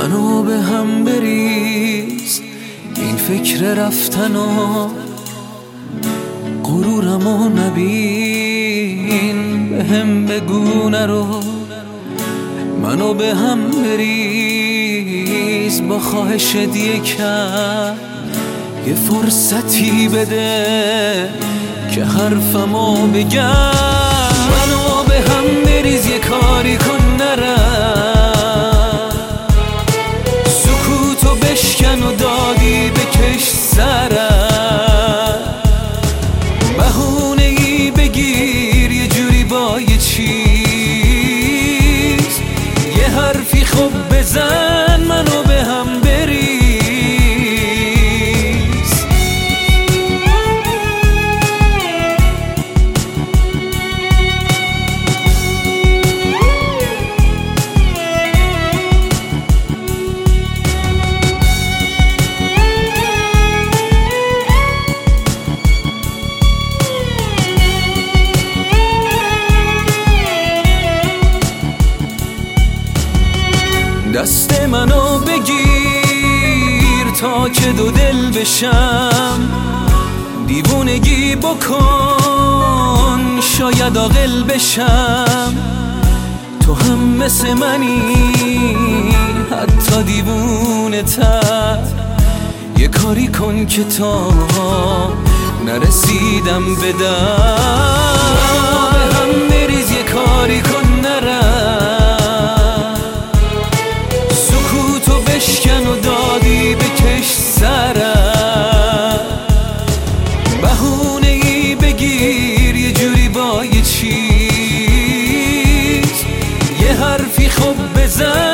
منو به هم بریز، این فکر رفتن و غرورمو نبین، به هم بگو نرو. منو به هم بریز، با خواهشت یکم یه فرصتی بده که حرفمو بگم. منو به هم بریز، یه کاری کن نرم، سکوتو بشکن و دادی بکش سرم. بهونه‌ای بگیر یه جوری با یه چیز، یه حرفی خوب بزن منو به هم بریز. دست منو بگیر تا که دو دل بشم، دیوونگی بکن شاید عاقل بشم. تو هم مثل منی حتی دیوونه تر، یه کاری کن که تا نرسیدم بدم. به هم بریز، یه کاری کن نرم، سکوتو بشکن و دادی بکش سرم. بهونه‌ای بگیر یه جوری با یه چیز، یه حرفی خوب بزن